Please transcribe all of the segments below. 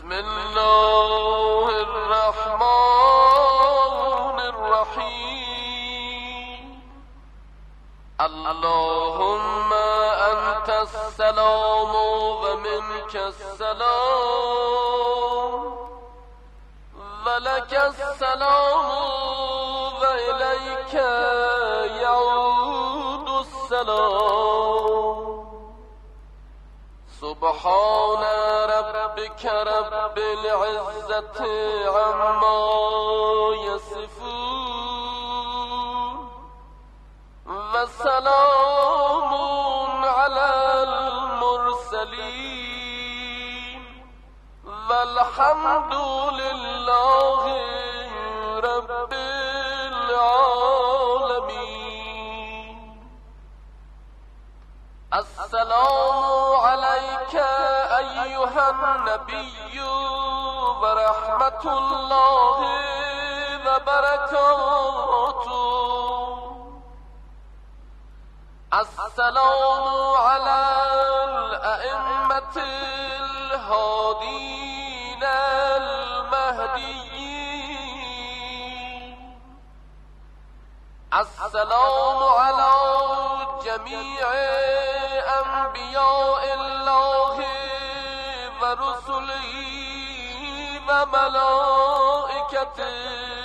بسم الله الرحمن الرحيم اللهم أنت السلام ومنك السلام ولك السلام وإليك يعود السلام سبحان ربك رب العزة عما يصفون وسلام على المرسلين والحمد لله رب العالمين. السلام عليك أيها النبي ورحمة الله وبركاته. السلام على الأئمة الهادين المهديين. السلام على جميع أنبياء الله ورسله وملائكته.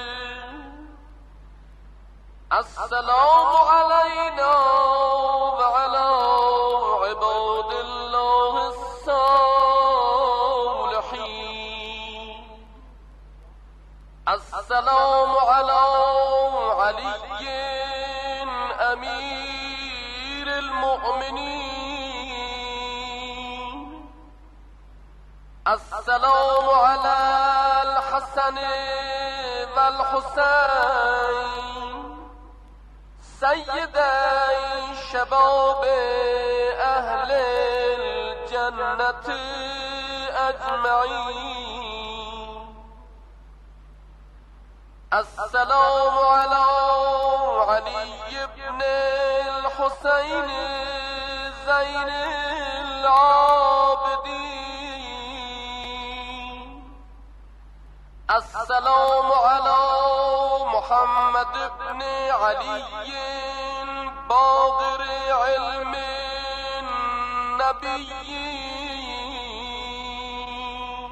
السلام علينا وعلى عباد الله الصالحين. السلام على علي أمير المؤمنين. السلام على الحسن والحسين سيدي شباب أهل الجنة أجمعين. السلام على علي بن الحسين زين العابدين. السلام على محمد بن علي باقر علم النبيين.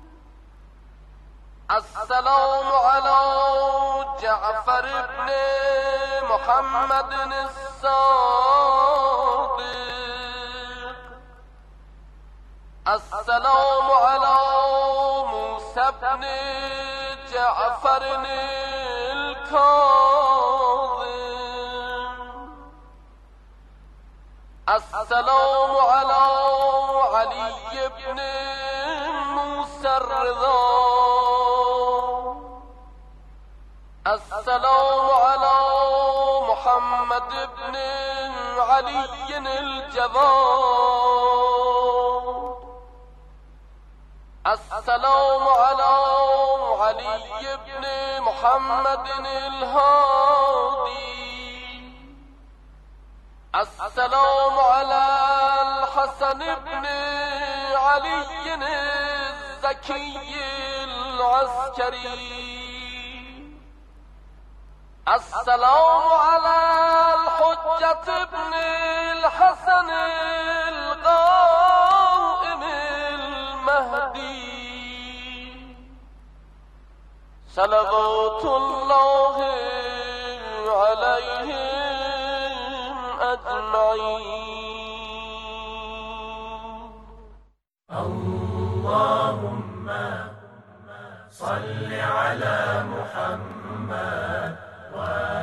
السلام على جعفر بن محمد الصادق. السلام على موسى بن جعفر الكاظم. السلام على علي بن موسى الرضا. السلام على محمد بن علي الجواد. السلام على علي بن محمد الهادي. السلام على الحسن بن علي الزكي العسكري. السلام على الحجة بن الحسن القائم المهدي صلوات الله عليهم أجمعين. اللهم صل على محمد